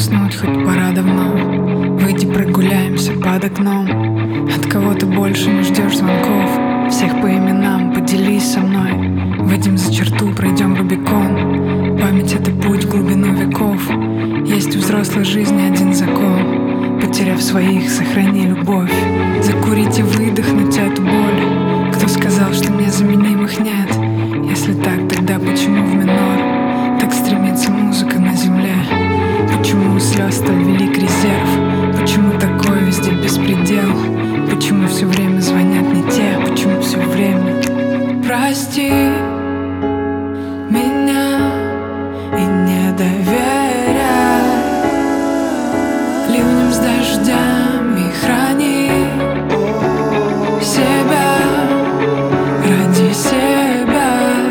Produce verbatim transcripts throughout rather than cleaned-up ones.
уснуть, хоть пора давно. Выйди прогуляемся под окном. От кого ты больше не ждешь звонков? Всех по именам поделись со мной. Выйдем за черту, пройдем Рубикон. Память — это путь в глубину веков. Есть в взрослой жизни один закон: потеряв своих, сохрани любовь. Закурить и выдохнуть эту боль. Кто сказал, что незаменимых нет? Если так, тогда почему в минор так стремится музыка на земле? Почему у слез столь велик резерв? Почему такой везде беспредел? Почему все время звонят не те? Почему все время? Прости меня и не доверяй ливнем с дождями, храни себя ради себя,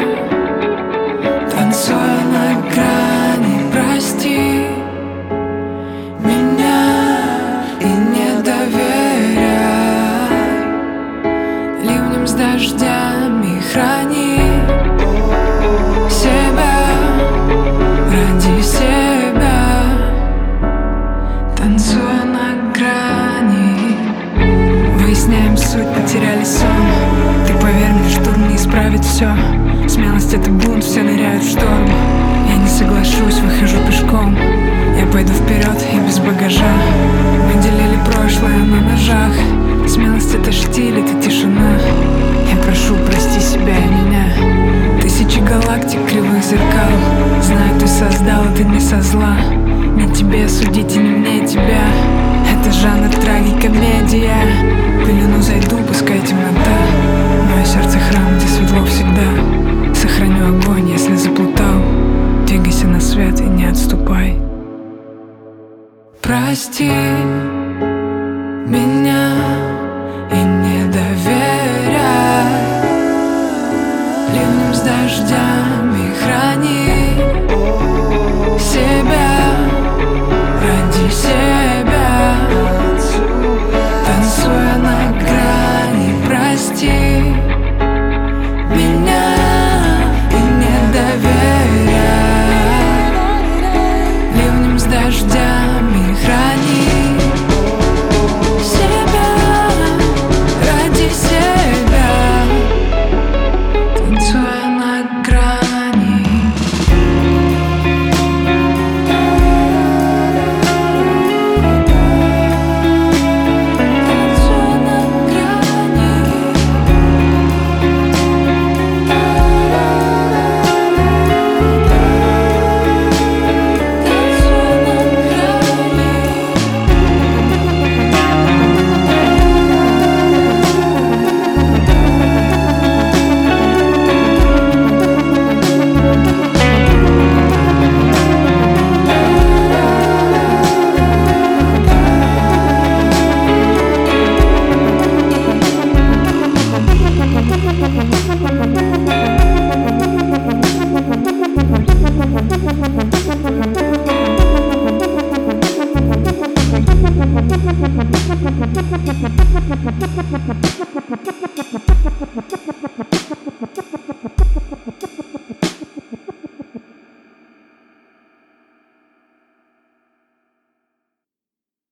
танцуя на грани. Прости меня и не доверяй ливнем с дождями, храни себя ради себя, танцуя на грани. Выясняем суть, потеряли сон. Ты поверь мне, штурм не исправит все. Смелость — это бунт, все ныряют в шторм. Я не соглашусь, выхожу пешком. Я пойду вперед и без багажа. Мы делили прошлое на ножах. Смелость — это штиль, это тишина. Я прошу, прости себя и меня. Тысячи галактик, кривых зеркал. Знаю, ты создал это не со зла. Не тебе судить и не мне тебя. Это жанр трагикомедия. В пелену зайду, пускай темнота. Мое сердце храм, где светло всегда. Сохраню огонь, если заплутал. Двигайся на свет и не отступай. Прости меня и не доверяй ливнем с дождями, храни